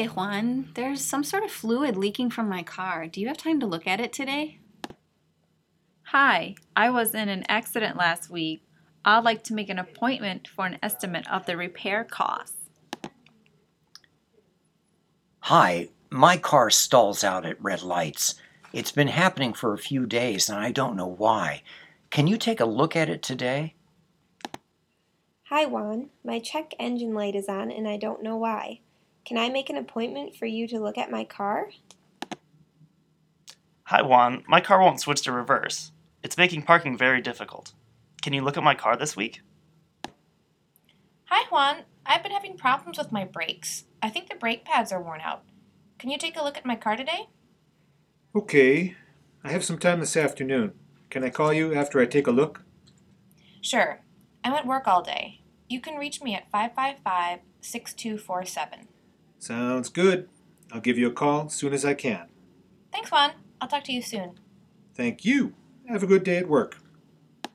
Hi, Juan. There's some sort of fluid leaking from my car. Do you have time to look at it today? Hi, I was in an accident last week. I'd like to make an appointment for an estimate of the repair costs. Hi, my car stalls out at red lights. It's been happening for a few days and I don't know why. Can you take a look at it today? Hi Juan, my check engine light is on and I don't know why. Can I make an appointment for you to look at my car? Hi Juan, my car won't switch to reverse. It's making parking very difficult. Can you look at my car this week? Hi Juan, I've been having problems with my brakes. I think the brake pads are worn out. Can you take a look at my car today? Okay, I have some time this afternoon. Can I call you after I take a look? Sure. I'm at work all day. You can reach me at 555-6247. Sounds good. I'll give you a call as soon as I can. Thanks, Juan. I'll talk to you soon. Thank you. Have a good day at work.